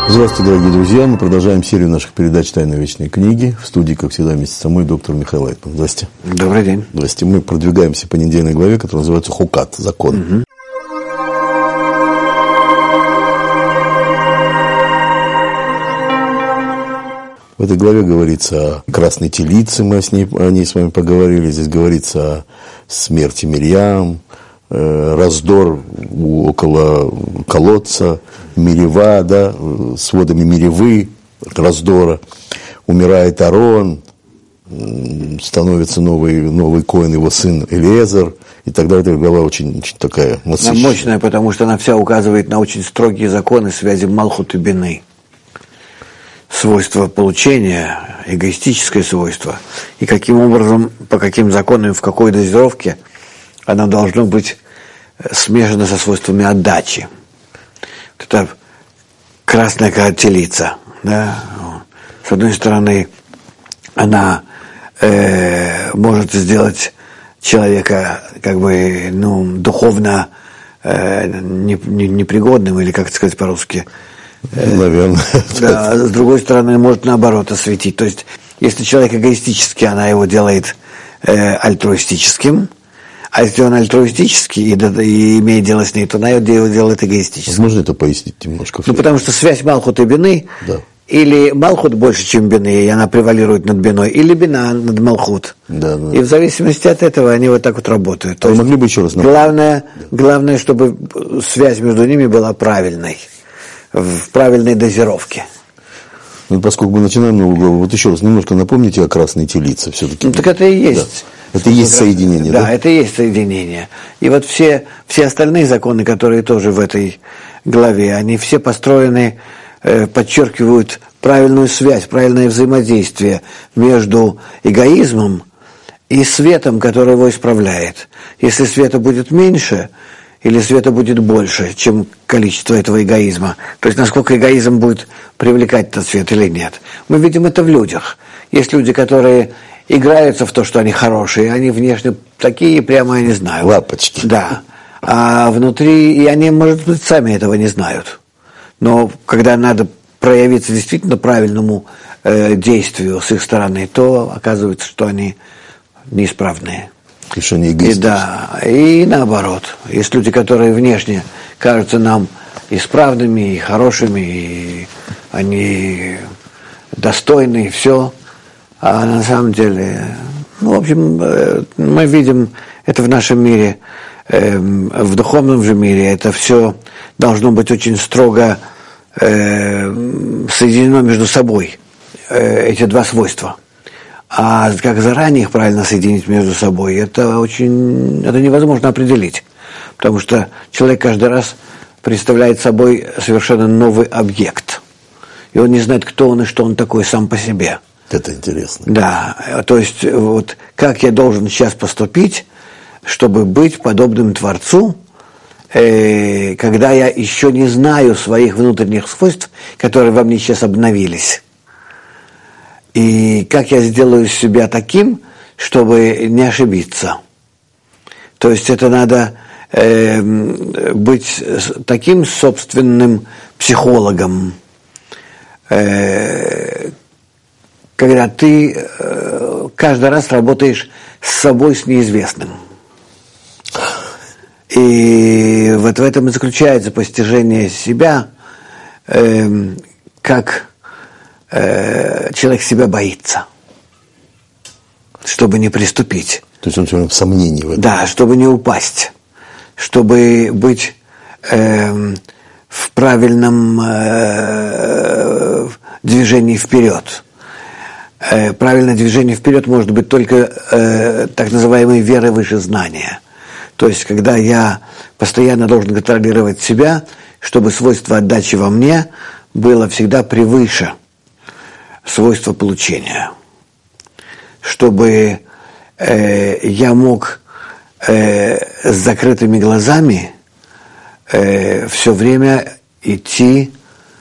Здравствуйте, дорогие друзья. Мы продолжаем серию наших передач «Тайны вечной книги». В студии, как всегда, вместе со мной доктор Михаил Айтман. Здрасте. Добрый день. Здрасте. Мы продвигаемся по недельной главе, которая называется «Хукат» – «Закон». В этой главе говорится о красной телице, мы о ней с вами поговорили. Здесь говорится о смерти Мирьям, раздор около колодца, Мерива, да, с водами Меривы, раздора. Умирает Аарон, становится новый коэн, его сын Элиэзер, и так далее. Глава очень такая насыщенная. Мощная, потому что она вся указывает на очень строгие законы связи Малхут и Бины. Свойство получения, эгоистическое свойство, и каким образом, по каким законам, в какой дозировке оно должно быть смешано со свойствами отдачи. Вот это красная телица, да? С одной стороны, она может сделать человека духовно непригодным, или как это сказать по-русски. Наверное. Да, с другой стороны, может наоборот осветить. То есть, если человек эгоистический, она его делает альтруистическим, а если он альтруистический и имеет дело с ней, то она его делает эгоистическим. Можно это пояснить немножко? Потому что связь Малхут и Бины, да. Или Малхут больше, чем Бины, и она превалирует над Биной, или Бина над Малхут. Да. И в зависимости от этого они вот так вот работают. То есть, могли бы еще раз напомнить? Главное, чтобы связь между ними была правильной, в правильной дозировке. Поскольку мы начинаем новую главу, вот еще раз немножко напомните о красной телице все-таки. Так это и есть. Да. Это и есть соединение, да? Да, это и есть соединение. И вот все остальные законы, которые тоже в этой главе, они все построены, подчеркивают правильную связь, правильное взаимодействие между эгоизмом и светом, который его исправляет. Если света будет меньше, или света будет больше, чем количество этого эгоизма, то есть насколько эгоизм будет привлекать этот свет или нет. Мы видим это в людях. Есть люди, которые играются в то, что они хорошие, они внешне такие, прямо я не знаю. Лапочки. Да. А внутри, и они, может быть, сами этого не знают. Но когда надо проявиться действительно правильному действию с их стороны, то оказывается, что они неисправные. Что они эгоистичны. И наоборот. Есть люди, которые внешне кажутся нам исправными, и хорошими, и они достойны, и все. А на самом деле, в общем, мы видим это в нашем мире, в духовном же мире, это все должно быть очень строго соединено между собой, эти два свойства. А как заранее их правильно соединить между собой, это невозможно определить. Потому что человек каждый раз представляет собой совершенно новый объект. И он не знает, кто он и что он такой сам по себе. Это интересно. Да, то есть вот как я должен сейчас поступить, чтобы быть подобным Творцу, когда я еще не знаю своих внутренних свойств, которые во мне сейчас обновились. И как я сделаю себя таким, чтобы не ошибиться. То есть это надо быть таким собственным психологом, когда ты каждый раз работаешь с собой, с неизвестным. И вот в этом и заключается постижение себя, как человек себя боится, чтобы не приступить. То есть он все время в сомнении в этом. Да, чтобы не упасть, чтобы быть в правильном движении вперед. Правильное движение вперед может быть только так называемой верой выше знания. То есть, когда я постоянно должен контролировать себя, чтобы свойство отдачи во мне было всегда превыше свойства получения. Чтобы я мог с закрытыми глазами все время идти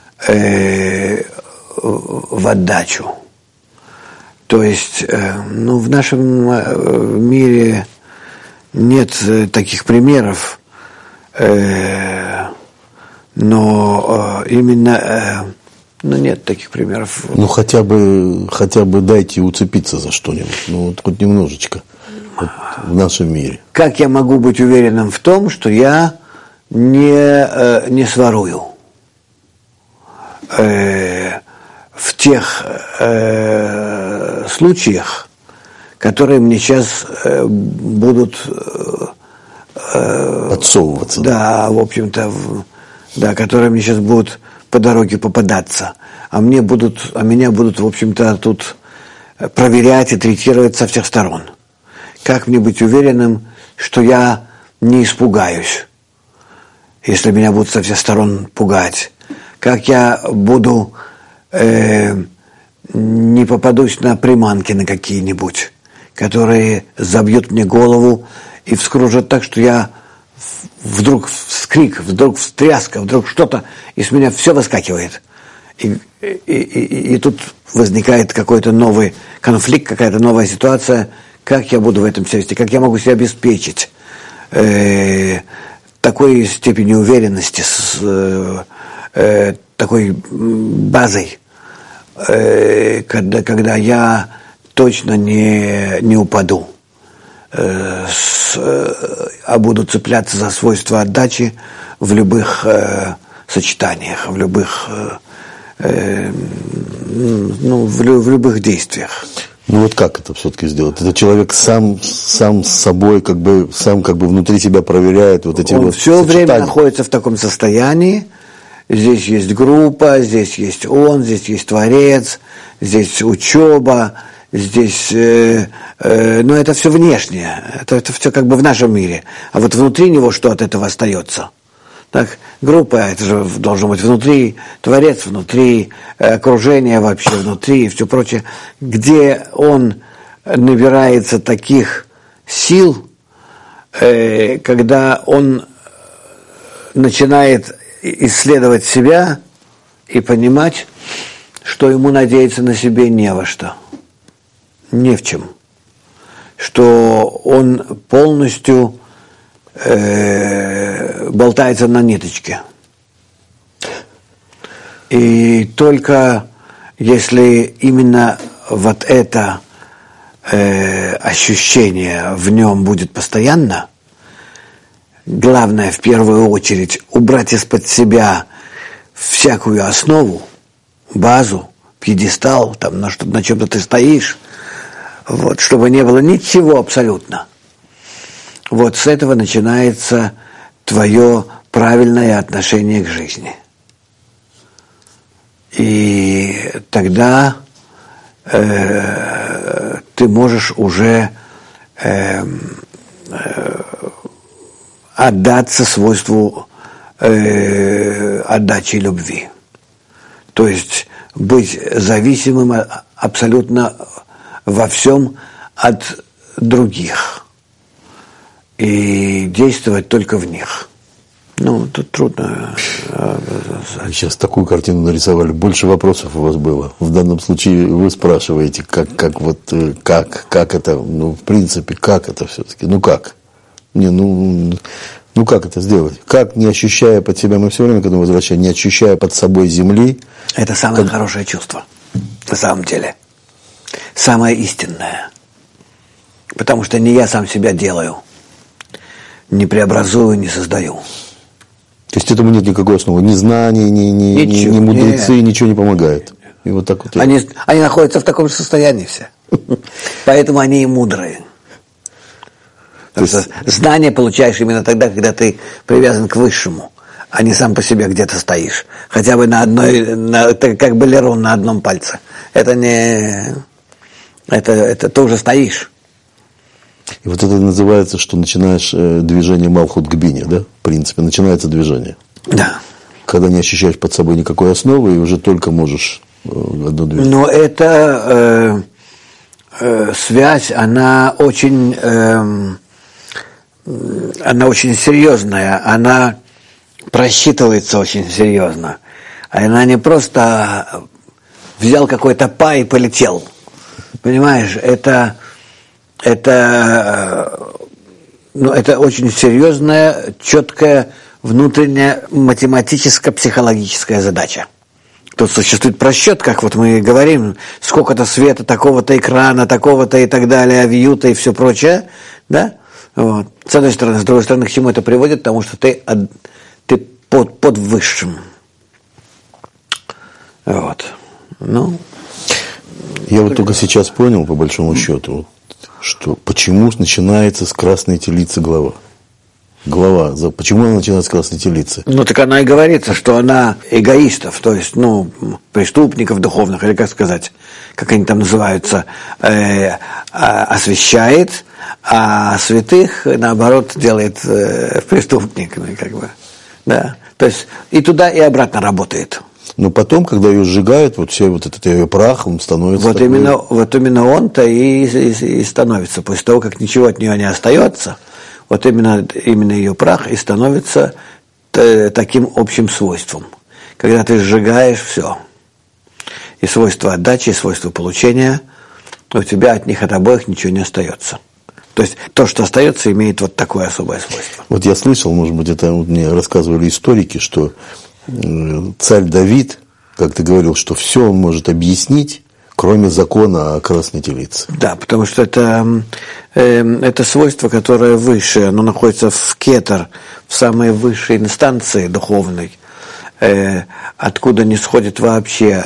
в отдачу. То есть, в нашем мире нет таких примеров, но именно Но нет таких примеров. Ну, хотя бы дайте уцепиться за что-нибудь. Ну, вот хоть немножечко. Вот в нашем мире. Как я могу быть уверенным в том, что я не сворую в тех случаях, которые мне сейчас будут подсовываться. Да, в общем-то, да, которые мне сейчас будут по дороге попадаться, а меня будут, в общем-то, тут проверять и третировать со всех сторон. Как мне быть уверенным, что я не испугаюсь, если меня будут со всех сторон пугать? Как я буду не попадусь на приманки на какие-нибудь, которые забьют мне голову и вскружат так, что я вдруг вскрик, вдруг встряска, вдруг что-то, и с меня все выскакивает. И тут возникает какой-то новый конфликт, какая-то новая ситуация. Как я буду в этом себя вести? Как я могу себя обеспечить такой степенью уверенности, такой базой, когда я точно не упаду, а буду цепляться за свойства отдачи в любых сочетаниях, в любых в любых действиях. Ну вот как это все-таки сделать? Это человек сам с собой сам внутри себя проверяет вот эти Он вот все сочетания. время находится в таком состоянии. Здесь есть группа, здесь есть он, здесь есть Творец, здесь учеба, здесь, но это все внешнее, это все как бы в нашем мире. А вот внутри него что от этого остается? Так, группа, это же должно быть внутри, Творец внутри, окружение вообще внутри и все прочее. Где он набирается таких сил, когда он начинает исследовать себя и понимать, что ему надеяться на себе не во что, не в чем, что он полностью болтается на ниточке. И только если именно вот это ощущение в нем будет постоянно, главное в первую очередь убрать из-под себя всякую основу, базу, пьедестал, там, на чем-то ты стоишь, вот, чтобы не было ничего абсолютно. Вот с этого начинается твое правильное отношение к жизни. И тогда ты можешь уже отдаться свойству отдачи и любви. То есть быть зависимым абсолютно во всем от других и действовать только в них. Ну, тут трудно. Сейчас такую картину нарисовали. Больше вопросов у вас было. В данном случае вы спрашиваете, как это, ну, в принципе, как это все-таки, ну как? Ну как это сделать? Как, не ощущая под себя, мы все время к этому возвращаем, не ощущая под собой земли? Это самое хорошее чувство, на самом деле. Самое истинное. Потому что не я сам себя делаю, не преобразую, не создаю. То есть этому нет никакой основы? Ни знаний, ни мудрецы, ничего не помогает. И вот так вот. Они находятся в таком же состоянии все. Поэтому они и мудрые. Знание получаешь именно тогда, когда ты привязан к высшему, а не сам по себе где-то стоишь. Хотя бы как балерон на одном пальце. Это ты уже стоишь. И вот это называется, что начинаешь движение Малхут к Бине, да? В принципе, начинается движение. Да. Когда не ощущаешь под собой никакой основы, и уже только можешь одно движение. Но эта связь, она очень серьезная, она просчитывается очень серьезно. Она не просто взял какой-то пай и полетел. Понимаешь, это очень серьезная, четкая, внутренняя математическо-психологическая задача. Тут существует просчет, как вот мы говорим, сколько-то света, такого-то экрана, такого-то и так далее, вьюта и все прочее, да? Вот. С одной стороны. С другой стороны, к чему это приводит? Потому что ты под высшим. Вот. Ну. Я вот только сейчас понял, по большому счету, что почему начинается с красной телицы глава. Почему она начинается с красной телицы? Ну, так она и говорится, что она эгоистов, то есть, преступников духовных, или как сказать, как они там называются, освящает, а святых, наоборот, делает преступниками, как бы, да. То есть, и туда, и обратно работает. Но потом, когда ее сжигают, вот все вот этот ее прах, он становится вот именно он-то и становится, после того, как ничего от нее не остается, вот именно ее прах и становится таким общим свойством. Когда ты сжигаешь все, и свойство отдачи, и свойство получения, у тебя от них, от обоих ничего не остается. То есть то, что остается, имеет вот такое особое свойство. Вот я слышал, может быть, это мне рассказывали историки, что царь Давид, как ты говорил, что все он может объяснить, кроме закона о красной телице. Да, потому что это свойство, которое выше, оно находится в кетер, в самой высшей инстанции духовной, откуда не сходит вообще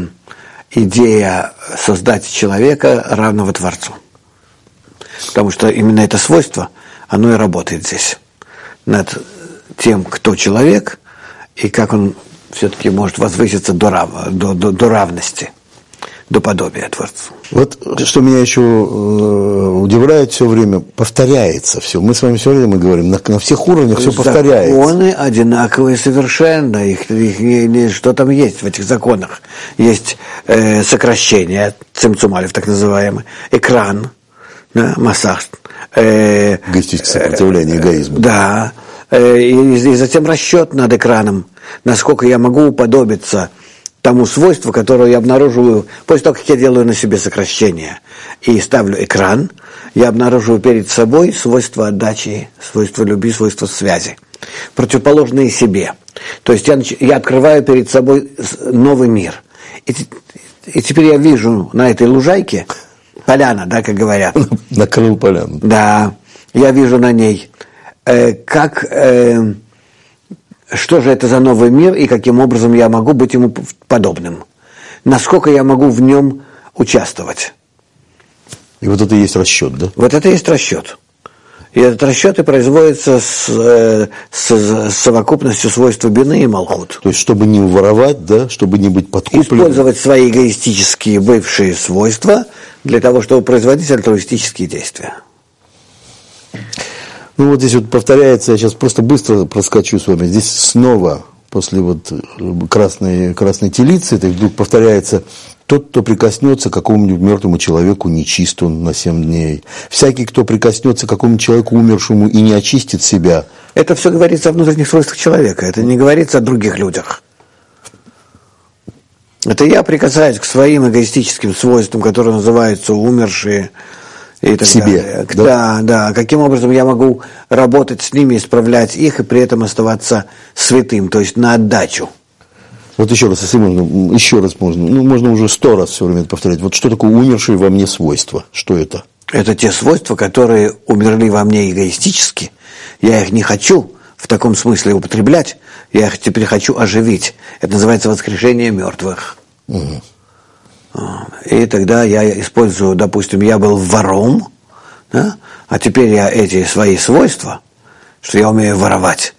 идея создать человека равного Творцу. Потому что именно это свойство, оно и работает здесь. Над тем, кто человек, и как он все-таки может возвыситься до равности, до подобия Творцу. Вот что меня еще удивляет, все время повторяется все. Мы с вами все время говорим, на всех уровнях все повторяется. Законы одинаковые совершенно. Что там есть в этих законах? Есть сокращение, цимцум алеф так называемый, экран, да, массаж. Эгоистическое сопротивление эгоизму. Да. И затем расчет над экраном, насколько я могу уподобиться тому свойству, которое я обнаруживаю, после того, как я делаю на себе сокращение и ставлю экран, я обнаруживаю перед собой свойства отдачи, свойства любви, свойства связи, противоположные себе. То есть я открываю перед собой новый мир. И теперь я вижу на этой лужайке, поляна, да, как говорят. Накрыл поляну. Да, я вижу на ней, что же это за новый мир и каким образом я могу быть ему подобным. Насколько я могу в нем участвовать. И вот это и есть расчет, да? Вот это и есть расчет. И этот расчет и производится с совокупностью свойств бины и малхут. То есть, чтобы не воровать, да, чтобы не быть подкупленным. Использовать свои эгоистические бывшие свойства для того, чтобы производить альтруистические действия. Ну вот здесь вот повторяется, я сейчас просто быстро проскочу с вами. Здесь снова, после вот красной телицы, это вдруг повторяется: тот, кто прикоснется к какому-нибудь мертвому человеку, нечист он на 7 дней. Всякий, кто прикоснется к какому-нибудь человеку умершему и не очистит себя. Это все говорится о внутренних свойствах человека, это не говорится о других людях. Это я прикасаюсь к своим эгоистическим свойствам, которые называются умершие. И так себе, далее. Да. Каким образом я могу работать с ними, исправлять их и при этом оставаться святым, то есть на отдачу. Вот еще раз, если можно, можно уже 100 раз все время повторять. Вот что такое умершие во мне свойства? Что это? Это те свойства, которые умерли во мне эгоистически. Я их не хочу в таком смысле употреблять, я их теперь хочу оживить. Это называется воскрешение мертвых. Угу. И тогда я использую, допустим, я был вором, да? А теперь я эти свои свойства, что я умею воровать,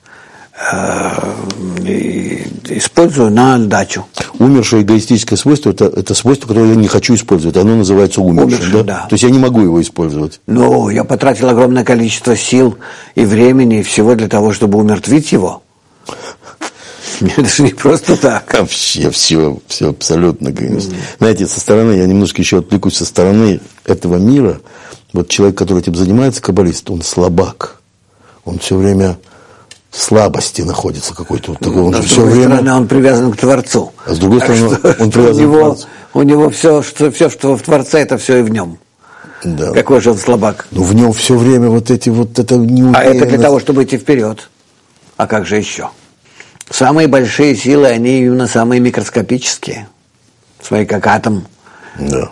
использую на отдачу. Умершее эгоистическое свойство – это свойство, которое я не хочу использовать. Оно называется умершим, да? То есть я не могу его использовать. Ну, я потратил огромное количество сил и времени, и всего для того, чтобы умертвить его. Это же не просто так. Вообще все абсолютно, конечно. Знаете, со стороны, я немножко еще отвлекусь, со стороны этого мира, вот человек, который этим занимается, каббалист, он слабак. Он все время в слабости находится какой-то. Вот такой, с другой стороны, он привязан к Творцу. А с другой стороны, он привязан к Творцу. У него все, что в Творце, это все и в нем. Да. Какой же он слабак. Ну, в нем все время это неуверенность. А это для того, чтобы идти вперед. А как же еще? самые большие силы, они именно самые микроскопические. Свои как атом. Да.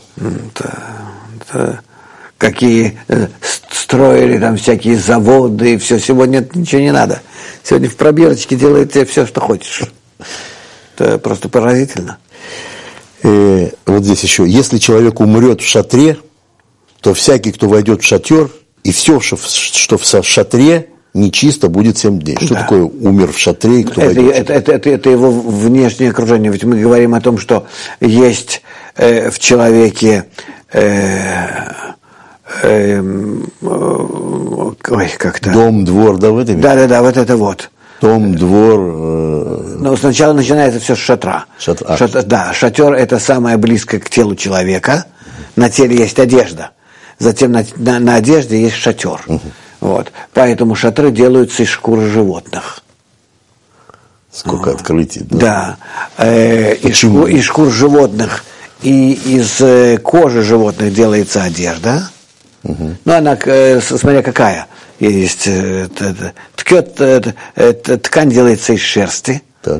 Какие строили там всякие заводы и все. Сегодня ничего не надо. Сегодня в пробирочке делают тебе все, что хочешь. Это просто поразительно. Вот здесь еще. Если человек умрет в шатре, то всякий, кто войдет в шатер, и все, что в шатре, нечисто будет 7 дней. Что такое умер в шатре, и кто войдет? Это его внешнее окружение. Ведь мы говорим о том, что есть в человеке как-то... Дом, двор, да, в этом? Да, вот это вот. Дом, двор... Но сначала начинается все с шатра. Да, шатер – это самое близкое к телу человека. На теле есть одежда. Затем на одежде есть шатер. Вот. Поэтому шатры делаются из шкуры животных. Сколько открытий. Да. Из шкур животных и из кожи животных делается одежда. Ну, она, смотря какая. Есть ткань делается из шерсти. Так.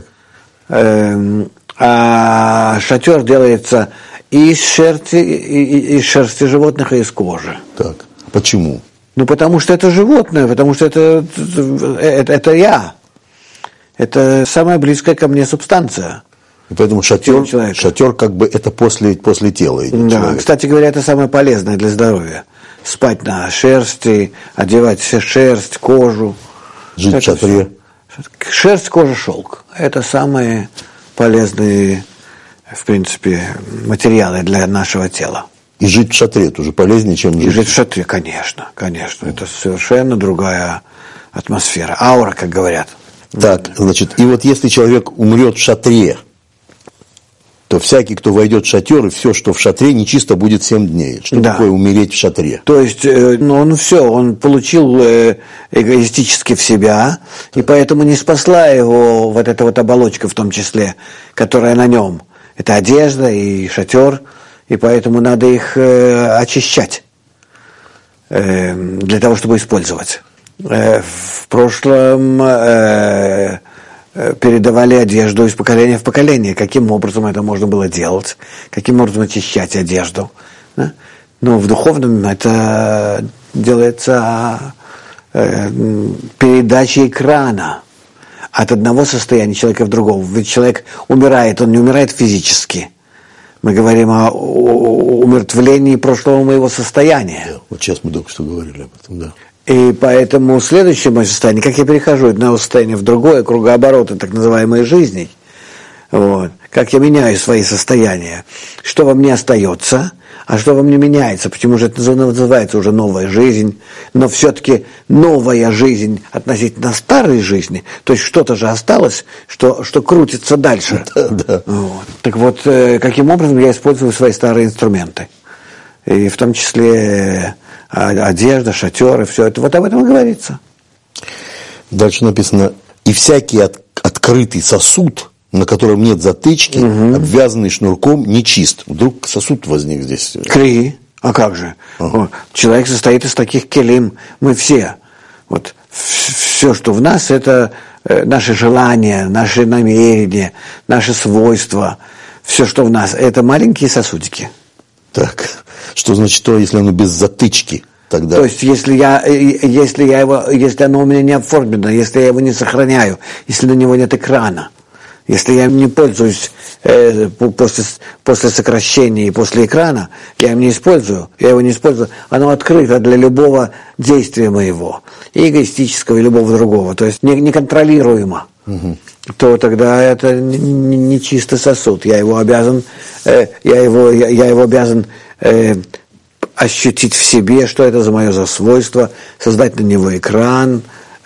А шатер делается и из шерсти животных, и из кожи. Так. Почему? Ну, потому что это животное, потому что это я. Это самая близкая ко мне субстанция. И поэтому шатер как бы это после тела идет. Да, человек. кстати говоря, это самое полезное для здоровья. Спать на шерсти, одевать шерсть, кожу. Жить в шатре. Шерсть, кожа, шелк. Это самые полезные, в принципе, материалы для нашего тела. И жить в шатре тоже полезнее, чем жить. И жить в шатре, конечно. Это совершенно другая атмосфера. Аура, как говорят. Так, значит, и вот если человек умрет в шатре, то всякий, кто войдет в шатер, и все, что в шатре, нечисто будет 7 дней. Что такое умереть в шатре? То есть, он получил эгоистически в себя, и поэтому не спасла его вот эта вот оболочка в том числе, которая на нем. Это одежда и шатер, и поэтому надо их очищать для того, чтобы использовать. В прошлом передавали одежду из поколения в поколение. Каким образом это можно было делать? Каким образом очищать одежду? Да? Но в духовном это делается передачей экрана от одного состояния человека в другого. Ведь человек умирает, он не умирает физически. Мы говорим о умертвлении прошлого моего состояния. Да, вот сейчас мы только что говорили об этом, да. И поэтому следующее мое состояние, как я перехожу из одного состояния в другое, кругообороты так называемой жизни, вот, как я меняю свои состояния, что во мне остается, а что во мне меняется, почему же это называется уже новая жизнь, но все-таки новая жизнь относительно старой жизни, то есть что-то же осталось, что крутится дальше. Да. Вот. Так вот, каким образом я использую свои старые инструменты, и в том числе одежда, шатеры, все это. Вот об этом и говорится. Дальше написано: и всякий открытый сосуд, на котором нет затычки, обвязанный шнурком, нечист. Вдруг сосуд возник здесь. Кли. А как же? Человек состоит из таких келим. Мы все. Вот все, что в нас, это наши желания, наши намерения, наши свойства. Все, что в нас, это маленькие сосудики. Так, что значит то, если оно без затычки? Тогда... То есть, если оно у меня не оформлено, если я его не сохраняю, если на него нет экрана, если я им не пользуюсь после сокращения и после экрана, я его не использую, оно открыто для любого действия моего, и эгоистического, и любого другого, то есть неконтролируемо. То тогда это не чистый сосуд. Я его обязан ощутить в себе, что это за мое свойство, создать на него экран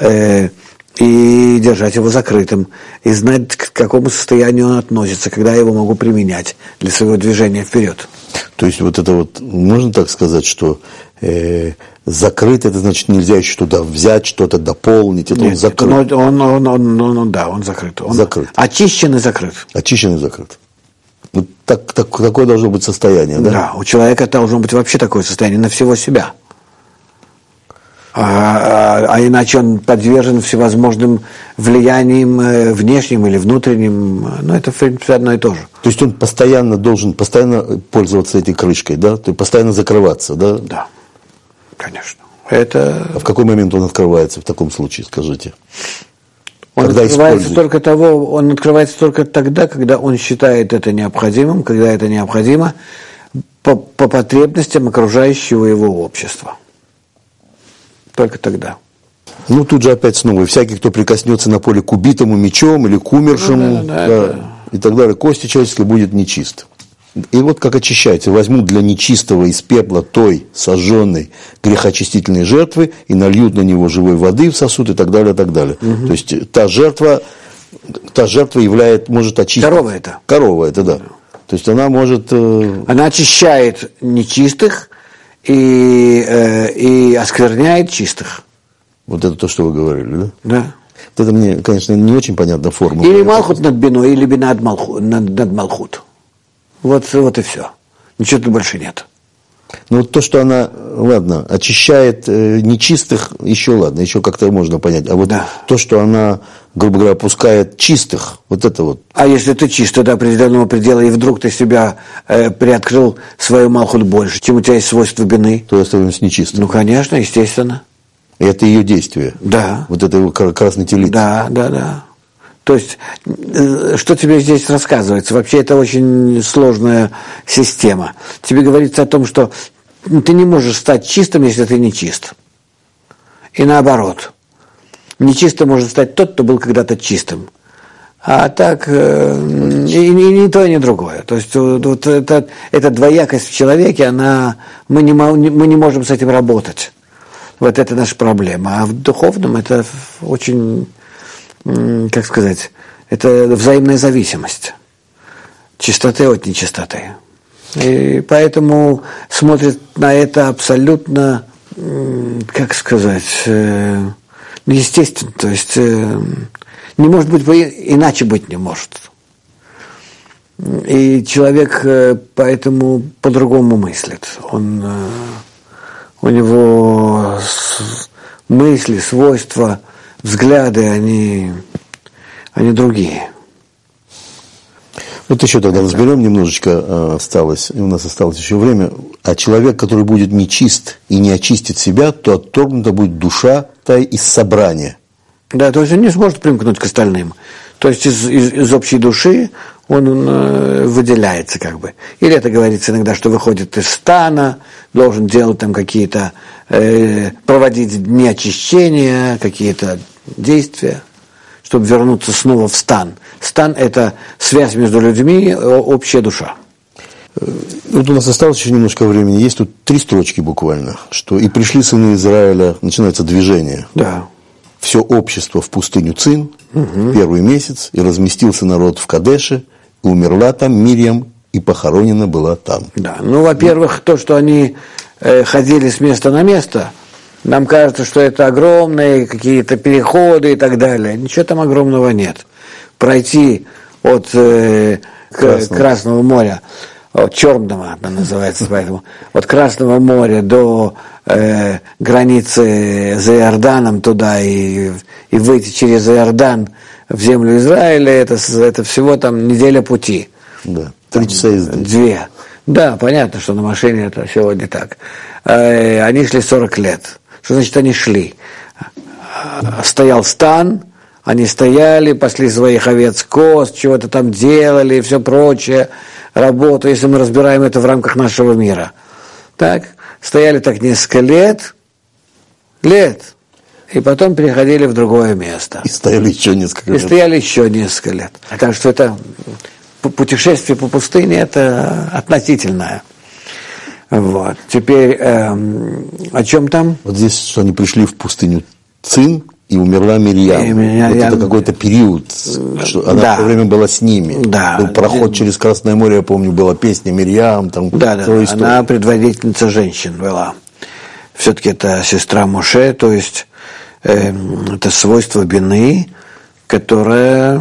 и держать его закрытым, и знать, к какому состоянию он относится, когда я его могу применять для своего движения вперед. То есть вот это вот, можно так сказать, что закрыт, это значит нельзя еще туда взять, что-то дополнить, это он закрыт. Он закрыт. Он закрыт. Очищен и закрыт. Очищен и закрыт. Вот такое должно быть состояние, да? Да, у человека должно быть вообще такое состояние на всего себя. А иначе он подвержен всевозможным влияниям внешним или внутренним. Ну, это, в принципе, одно и то же. То есть он должен постоянно пользоваться этой крышкой, да? То есть постоянно закрываться, да? Да, конечно. Это... А в какой момент он открывается в таком случае, скажите? Он открывается только тогда, когда он считает это необходимым, когда это необходимо по потребностям окружающего его общества. Только тогда. Ну, тут же опять снова, всякий, кто прикоснется на поле к убитому мечом или к умершему, и так далее, кости человеческие будет нечист. И вот как очищается. Возьмут для нечистого из пепла той сожженной грехоочистительной жертвы и нальют на него живой воды в сосуд и так далее, и так далее. Угу. То есть та жертва может очистить. Корова это, да. То есть она может... Она очищает нечистых и оскверняет чистых. Вот это то, что вы говорили, да? Да. Это мне, конечно, не очень понятна формула. Или Малхут над Биной, или Бина над Малхут. Вот и все. Ничего тут больше нет. Ну, вот то, что она, ладно, очищает нечистых, еще ладно, еще как-то можно понять. А вот то, что она, грубо говоря, опускает чистых, вот это вот. А если ты чисто до определенного предела, и вдруг ты себя приоткрыл свою Малхут больше, чем у тебя есть свойство Бины? То остаешься нечистым. Ну, конечно, естественно. И это ее действие. Да. Вот это его красной телицы. Да. То есть, что тебе здесь рассказывается? Вообще, это очень сложная система. Тебе говорится о том, что ты не можешь стать чистым, если ты не чист. И наоборот. Нечистым может стать тот, кто был когда-то чистым. А так, и ни то, и ни другое. То есть, вот эта двоякость в человеке, мы не можем с этим работать. Вот это наша проблема. А в духовном это очень... как сказать, это взаимная зависимость чистоты от нечистоты. И поэтому смотрит на это абсолютно, как сказать, естественно. То есть не может быть, иначе быть не может. И человек поэтому по-другому мыслит. У него мысли, свойства, взгляды, они другие. Вот еще тогда разберем немножечко, у нас осталось еще время. А человек, который будет нечист и не очистит себя, то отторгнута будет душа-то из собрания. Да, то есть он не сможет примкнуть к остальным. То есть из общей души он выделяется как бы. Или это говорится иногда, что выходит из стана, должен делать там какие-то, проводить дни очищения, какие-то действия, чтобы вернуться снова в стан. Стан – это связь между людьми, общая душа. Вот у нас осталось еще немножко времени. Есть тут 3 строчки буквально, что «И пришли сыны Израиля», начинается движение. Да. Все общество в пустыню Цин, первый месяц, и разместился народ в Кадеше, и умерла там Мирьям, и похоронена была там. Да, ну, во-первых, то, что они ходили с места на место, нам кажется, что это огромные какие-то переходы и так далее. Ничего там огромного нет. Пройти от Красного моря, от Черного, это называется, поэтому, от Красного моря до границы за Иорданом туда и выйти через Иордан в землю Израиля, это всего там неделя пути. Да, 3 часа езды. 2. Да, понятно, что на машине это сегодня так. Они шли 40 лет. Что значит они шли? Стоял стан, они стояли, пасли своих овец, коз, чего-то там делали и все прочее, работу, если мы разбираем это в рамках нашего мира. Так, стояли так несколько лет, и потом переходили в другое место. И стояли еще несколько лет. Так что это путешествие по пустыне, это относительное. Вот. Теперь, о чем там? Вот здесь, что они пришли в пустыню Цин, и умерла Мирьям. Вот это какой-то период, что она в то время была с ними. Да. Был проход через Красное море, я помню, была песня Мирьям. Там она предводительница женщин была. Все-таки это сестра Моше, то есть это свойство Бины, которое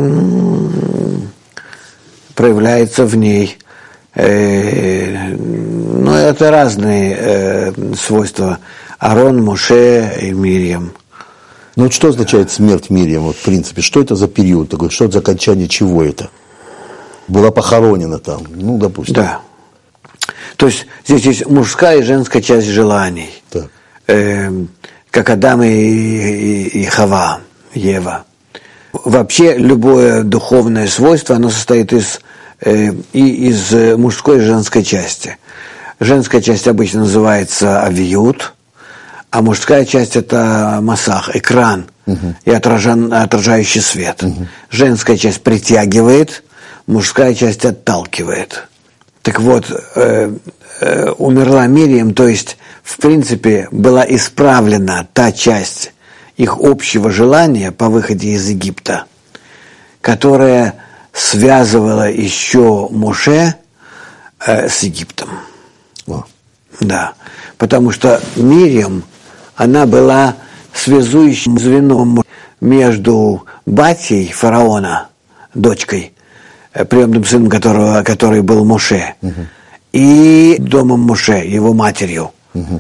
проявляется в ней. Ну, это разные свойства. Арон, Моше и Мирьям. Ну вот что означает смерть Мирьям, вот, в принципе? Что это за период такой? Что это за окончание чего это? Была похоронена там, ну, допустим. Да. То есть здесь есть мужская и женская часть желаний. Так. Как Адам и Хава, Ева. Вообще любое духовное свойство, оно состоит из мужской и женской части. Женская часть обычно называется авиют, а мужская часть это масах, экран и отражающий свет. Женская часть притягивает, мужская часть отталкивает. Так вот, умерла Мирьям, то есть, в принципе, была исправлена та часть их общего желания по выходе из Египта, которая связывала еще Моше с Египтом. Да, потому что Мирьям, она была связующим звеном между батей фараона, дочкой, приемным сыном который был Моше, и домом Моше, его матерью,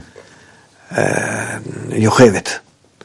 Йохевет.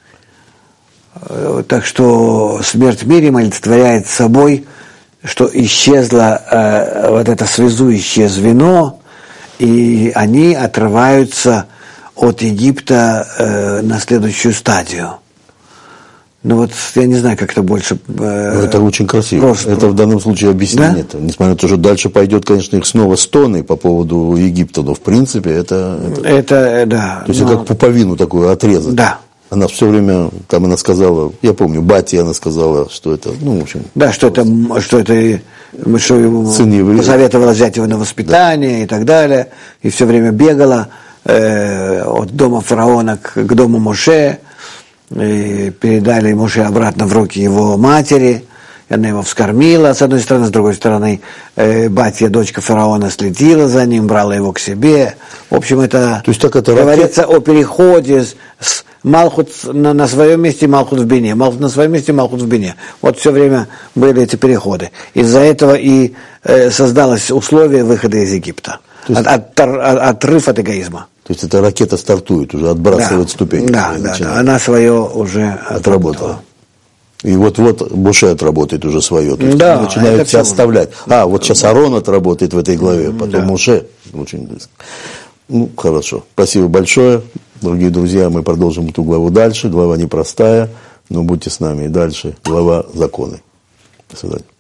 Так что смерть Мирьям олицетворяет собой, что исчезло вот это связующее звено, и они отрываются от Египта на следующую стадию. Ну вот я не знаю, как это больше... это очень красиво. Просто. Это в данном случае объяснение. Да? Несмотря на то, что дальше пойдет, конечно, их снова стоны по поводу Египта, но в принципе это да. То есть это как пуповину такую отрезать. Да. Она все время, там она сказала, я помню, Бати она сказала, что это, ну, в общем... Да, что ему посоветовала взять его на воспитание, да, и так далее, и все время бегала от дома фараона к дому Моше, и передали Моше обратно в руки его матери, и она его вскормила, с одной стороны, с другой стороны, Батья, дочка фараона, следила за ним, брала его к себе. В общем, это, то есть, так это говорится о переходе с Малхут на своем месте, Малхут в Бине, Малхут на своем месте, Малхут в Бине. Вот все время были эти переходы. Из-за этого и создалось условие выхода из Египта. Отрыв от эгоизма. То есть эта ракета стартует, уже отбрасывает ступеньки. Да, она свое уже отработала. И вот-вот Моше отработает уже свое. То есть да, начинают тебя оставлять. Вот сейчас Арон отработает в этой главе, потом Моше. Очень близко. Ну, хорошо. Спасибо большое. Дорогие друзья, мы продолжим эту главу дальше. Глава непростая, но будьте с нами и дальше. Глава законы. До свидания.